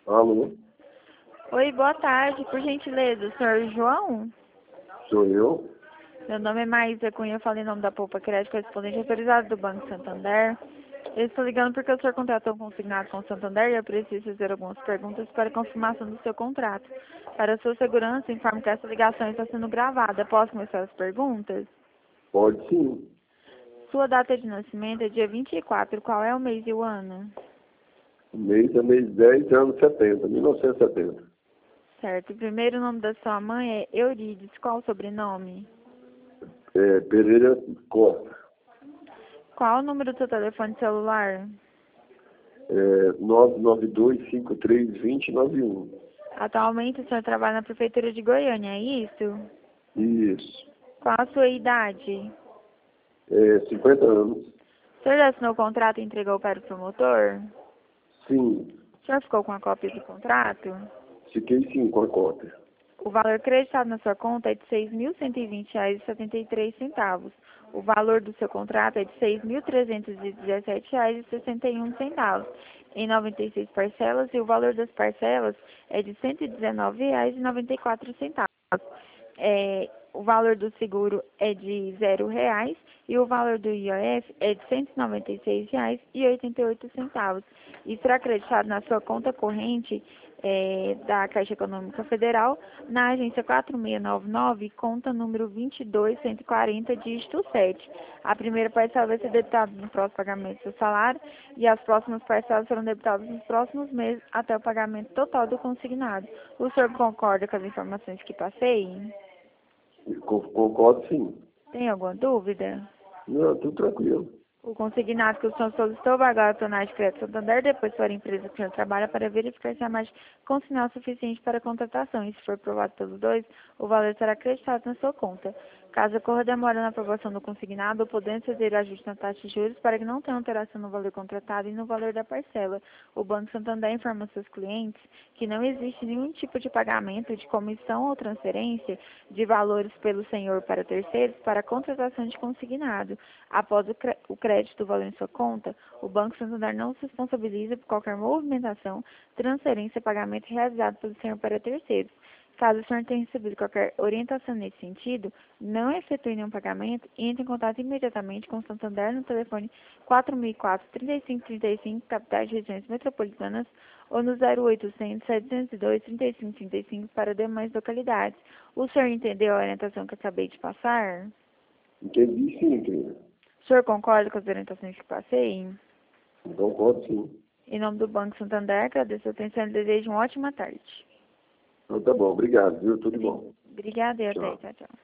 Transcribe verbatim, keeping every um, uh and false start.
Alô, Oi, boa tarde. Por gentileza, o senhor João? sou eu? Meu nome é Maísa Cunha, eu falo em nome da Poupa Crédito, correspondente autorizado do Banco Santander. Eu estou ligando porque o senhor contratou um consignado com o Santander e eu preciso fazer algumas perguntas para confirmação do seu contrato. Para sua segurança, informo que essa ligação está sendo gravada. Posso começar as perguntas? Pode sim. Sua data de nascimento é dia vinte e quatro. Qual é o mês e o ano? O mês é mês dez, anos setenta, mil novecentos e setenta. Certo. O primeiro nome da sua mãe é Eurides. Qual o sobrenome? É, Pereira Costa. Qual o número do seu telefone celular? É, nove nove dois cinco três dois zero nove um. Atualmente o senhor trabalha na Prefeitura de Goiânia, é isso? Isso. Qual a sua idade? É, cinquenta anos. O senhor já assinou o contrato e entregou para o promotor? Sim. O senhor ficou com a cópia do contrato? Fiquei sim com a cópia. O valor creditado na sua conta é de seis mil cento e vinte reais e setenta e três centavos. O valor do seu contrato é de seis mil trezentos e dezessete reais e sessenta e um centavos em noventa e seis parcelas e o valor das parcelas é de cento e dezenove reais e noventa e quatro centavos. É, o valor do seguro é de zero reais e o valor do I O F é de cento e noventa e seis reais e oitenta e oito centavos. E será acreditado na sua conta corrente é, da Caixa Econômica Federal, na agência quatro seis nove nove, conta número vinte e dois cento e quarenta, dígito sete. A primeira parcela vai ser debitada no próximo pagamento do seu salário e as próximas parcelas serão debitadas nos próximos meses até o pagamento total do consignado. O senhor concorda com as informações que passei? Con- Concordo sim. Tem alguma dúvida? Não, tudo tranquilo. O consignado que o senhor solicitou vai agora tornar de crédito Santander, depois para a empresa que o senhor trabalha para verificar se há mais consignado suficiente para a contratação. E se for aprovado pelos dois, o valor será acreditado na sua conta. Caso ocorra demora na aprovação do consignado, podendo fazer ajuste na taxa de juros para que não tenha alteração no valor contratado e no valor da parcela. O Banco Santander informa seus clientes que não existe nenhum tipo de pagamento de comissão ou transferência de valores pelo senhor para terceiros para a contratação de consignado. Após o, cre o crédito do valor em sua conta, o Banco Santander não se responsabiliza por qualquer movimentação, transferência, pagamento realizado pelo senhor para terceiros. Caso o senhor tenha recebido qualquer orientação nesse sentido, não efetue nenhum pagamento e entre em contato imediatamente com o Santander no telefone quatro mil e quatro, trinta e cinco trinta e cinco, capitais de regiões metropolitanas, ou no zero oitocentos, setecentos e dois, trinta e cinco trinta e cinco para demais localidades. O senhor entendeu a orientação que eu acabei de passar? Entendi sim, querida. O senhor concorda com as orientações que passei? Concordo sim. Em nome do Banco Santander, agradeço a atenção e desejo uma ótima tarde. Então tá bom, obrigado, viu? Tudo de bom. Obrigada e até. Tchau. Tchau, tchau.